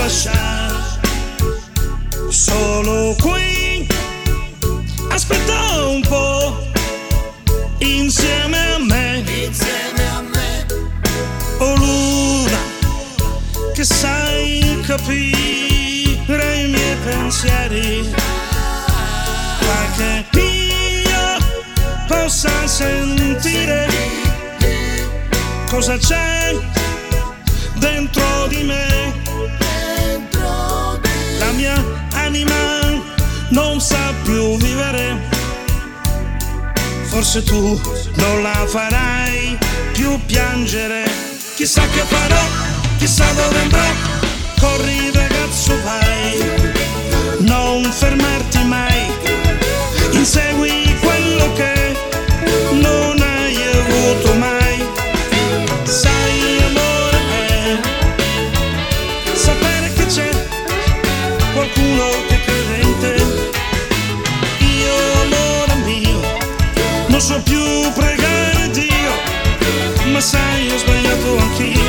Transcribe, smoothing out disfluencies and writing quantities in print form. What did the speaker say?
lasciare solo qui. Aspetta un po' insieme a me, oh luna, che sai capire i miei pensieri, fa che io possa sentire cosa c'è dentro di me. La mia anima non sa più vivere, forse tu non la farai più piangere. Chissà che farò, chissà dove andrò, corri ragazzo vai, non fermarti mai, insegui quello che non hai avuto mai. Sai amore è sapere che c'è qualcuno che crede in te. Io amore mio non so più pregare Dio, ma sai ho sbagliato anch'io.